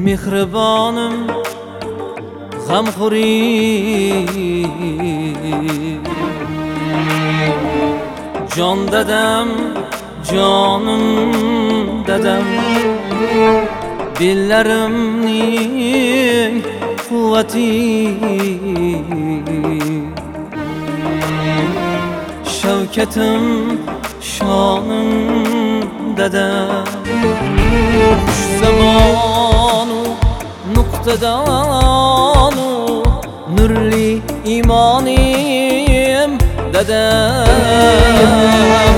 mehribonim g'amxo'ri jon dadam jonim dadam bellarimning quvvati shavkatim shonim dadam xush zamonu nuqtadonu nurli imonim dadam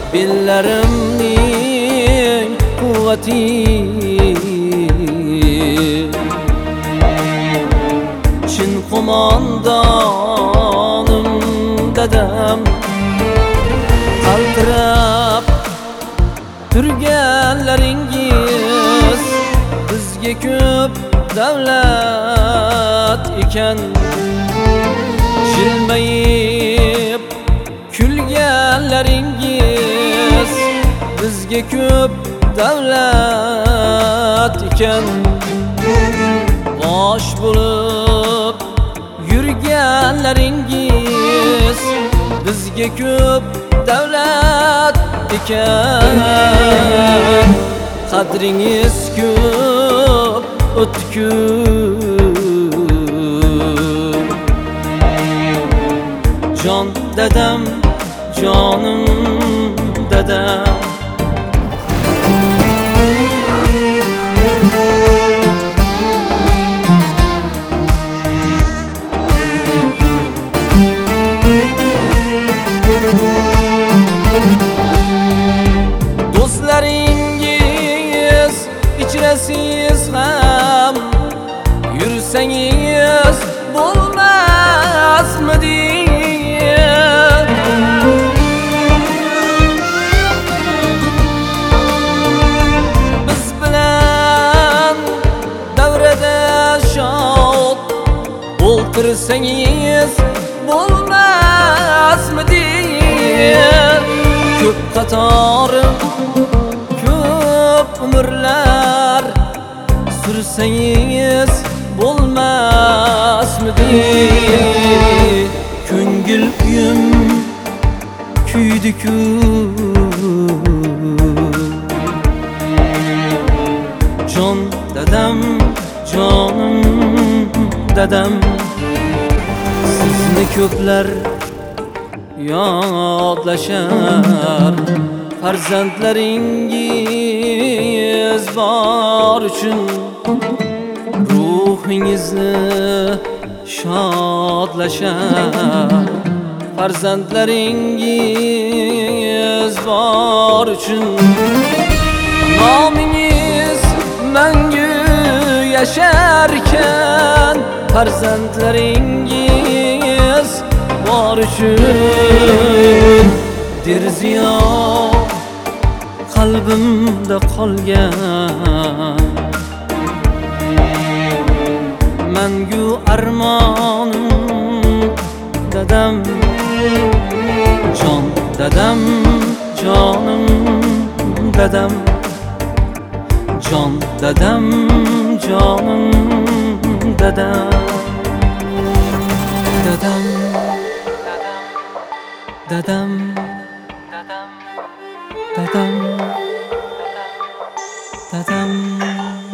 bellarimning quvvati chin qo'mondonim dadam qaltirab turganlaringiz bizga ko'p davlat ekan jilmayib kulganlaringiz bizga ko'p davlat ekan bosh bo'lib yurganlaringiz bizga ko'p davlat ekan qadringiz ko'p o'tkir jon dadam jonim dadam do'stlaringiz ichirasiz ham yursangiz bo'lmasmidi biz bilan davrada shod o'ltirsangiz bo'lmasmidi ko'p qatorim ko'p umrlar sursangiz bo'lmasmidi ko'ngil uyim kuydi-ku jon dadam jonim dadam sizni ko'plar yodlashar farzandlaringiz bor uchun ruhingizni shodlashar farzandlaringiz bor uchun nomingiz mangu yasharkan farzandlaringiz bor uchun derziyo qalbimda qolgan mangu armonim dadam jon dadam jonim dadam jon dadam jonim dadam dadam dadam dadam dadam